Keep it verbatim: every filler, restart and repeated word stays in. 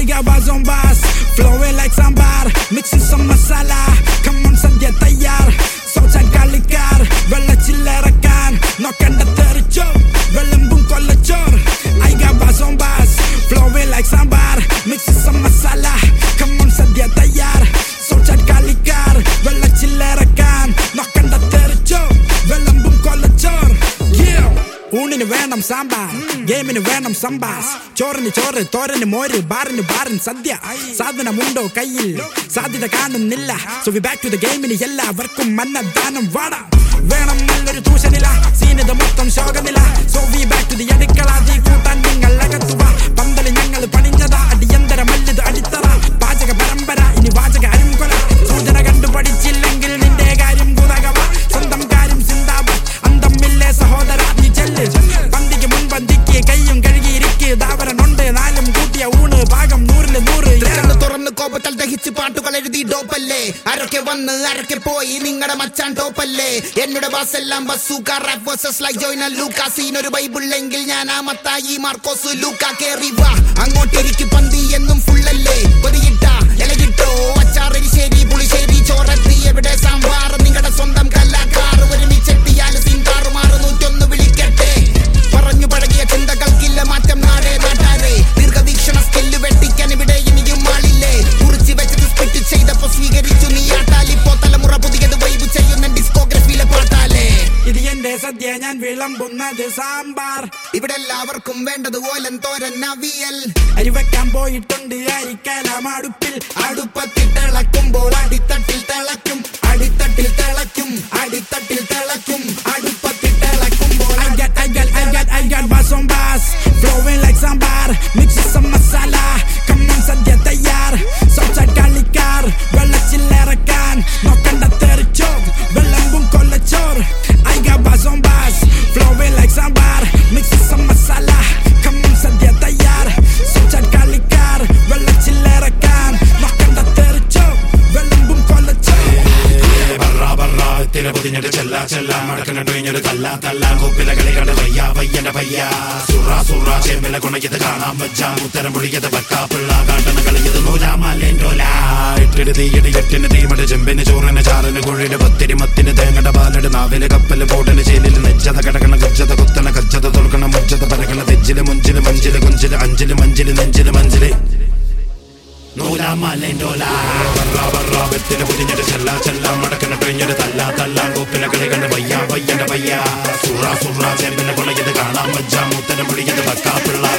got bars on bars, flowing like sambar, mixing some masala. Come on, Sadhya tayyar. Southside kalikar, vella chillerakan. Nokkanda thericho, velambum kollachor. I got bars on bars, flowing like sambar, mixing some masala. Come on, Sadhya tayyar. Southside kalikar, vella chillerakan. Nokkanda thericho, velambum kollachor. Yeah. ഊണിന് വേണം സാമ്പാർ, ഗെയിമിന് വേണം സംബാസ്, ചോറിന് ചോറ്, തോരന് മോര്, ബാറിന് ബാറിന് സദ്യ. സാധനമുണ്ടോ കയ്യിൽ, സാധ്യത കാണുന്നില്ല. So we back to the ഗെയിമിന് എല്ലാവർക്കും അന്നദാനം വാട. വേണം നല്ലൊരു തൂഷനില, സീനിത മൊത്തം ശോകനില. So we back to the അടുക്കള, തീ കൂട്ടാൻ നിങ്ങൾ അകത്തുക. പന്തല് ഞങ്ങൾ പണിഞ്ഞതാ, അടിയന്തര മല്ലിത് അടിത്തറ. പാചക പരമ്പര, ഇനി വാചക അരുംകൊല. സൂചന കണ്ടു പഠിച്ചില്ലെങ്കിൽ നിന്റെ കാര്യം കുതകവ. സ്വന്തം കാര്യം സിന്ദാബാദ്, അന്തമില്ലേ സഹോദര നീ ചെല്ല്. പന്തിക്ക് മുൻപന്തിക്ക് കയ്യും കഴുകിയിരിക്ക്. ദാവരനുണ്ട് നാലും കൂട്ടിയ ഊണ്, പാകം നൂറില് നൂറ്. തുറന്ന് കോപത്താൽ ദഹിച്ച് പാട്ടുകൾ എഴുതി ഡോപ്പല്ലേ. ആരൊക്കെ വന്ന് ആരൊക്കെ പോയി, നിങ്ങളുടെ മച്ചാൻ ടോപ്പല്ലേ. എന്നോട് ബാസ് എല്ലാം ബസൂക്ക, റാപ്പ് വേഴ്സസ് ലൈക്ക് ജോയിന ലൂക്ക. സീനൊരു ബൈബിളെങ്കിൽ ഞാൻ ആ മത്തായി മാർക്കോസ് ലൂക്ക. കേറി വാ അങ്ങോട്ടിരിക്കും, പന്തി എന്നും ഫുള്ളല്ലേ. പൊതിയിട്ട ഇലകിട്ടോ അച്ചാറരിശ്ശേരി പുളിശ്ശേരി ചോറത്തി. എവിടെ സാമ്പാർ നിങ്ങളുടെ സ്വന്തം കലാക്കാർ. ഒരുമിച്ചെത്തിയാൽ സീൻകാറ് മാറ് നൂറ്റൊന്ന് വിളിക്കട്ടെ. പറഞ്ഞു പഴകിയ ചിന്തകൾക്കില്ല മാറ്റം നാടേ നാട്ടാരെ. ദീർഘവീക്ഷണ സ്കില്ല് വെട്ടിക്കാൻ ഇവിടെ ഇനിയും ആളില്ലേ. കുറിച്ച് വെച്ചത് സ്പിറ്റ് ചെയ്തപ്പോ സ്വീകരിച്ചു നീ ആട്ടാലിപ്പോ. തലമുറ പുതിയത് വൈബ് ചെയ്യുന്ന ഡിസ്കോഗ്രഫിയിലെ പാട്ടാലേ. ഇത് എന്റെ സദ്യ, ഞാൻ വിളമ്പുന്നത് സാമ്പാർ. ഇവിടെ എല്ലാവർക്കും വേണ്ടത് ഓലൻ തോരൻ അവിയൽ. അരി വെക്കാൻ പോയിട്ടുണ്ട് അരിക്കലാം അടുപ്പിൽ. അടുപ്പത്തിൽ തിളക്കുമ്പോൾ അടിത്തട്ടിൽ തിളക്കും, അടിത്തട്ടിൽ തിളക്കും, അടിത്തട്ടിൽ തിളക്കും, അടുപ്പത്തിൽ തിളക്കുമ്പോൾ. I got, I got, I got, I got bars on bars, flowing like sambar, mixing some masala. Come on, Sadhya tayyar. Southside kalikar, vella chillerakan. Nokkanda thericho, velambum kollachor. I got bars on bars, flowing like sambar, mixing some masala. Come on, Sadhya tayyar. Southside kalikar, vella chillerakan. Nokkanda thericho, velambum kollachor. barra barra tira പൊതിഞ്ഞിട്ട് ചെല്ല ചെല്ല. മടക്കണ ടൊയിഞ്ഞൊരു തല്ല തല്ല. കൊപ്പില കളി കണ്ട് വയ്യ വയ്യന്റെ വയ്യ. സുറ സുറ ചേമ്പില കുണയ്യത് കാണാൻ വെച്ച. ഉത്തരം പൊളിയത് വെക്കാപ്പിള്ള കാട്ടണ കളിയത് നൂലാമല്ലേൻഡോല. ഇട്ടിട്ട് തീയിടി എട്ടിന് തീമട് ചെമ്പിന് ചോറിന് ചാറിന് കുഴിയുടെ പത്തിരി മത്തിന് തേങ്ങട പാലട് നാവില് കപ്പല് പോടന് ചേലില് നെജ്ജത കിടക്കണ ഗജ്ജത കുത്തണ കജ്ജത തുറക്കണ മുജ്ജത പരക്കണ തെജ്ജില് മുഞ്ചില് മഞ്ചില് കുഞ്ചില് അഞ്ചില് മഞ്ചില് നെഞ്ചില് മഞ്ചില് നൂലാമല്ലേൻഡോല. ബർറ ബർറ വെത്തിന് പൊതിഞ്ഞിട്ട് ചെല്ല ചെല്ല. മടക്കണ ടൊയിഞ്ഞൊരു തല്ല തല്ല. കൊപ്പില കളി കണ്ട് വയ്യ വയ്യന്റെ വയ്യ. സുറ സുറ ചേമ്പില കുണയ്യത് കാണാൻ വെച്ച. ഉത്തരം പൊളിയത് വെക്കാപ്പിള്ള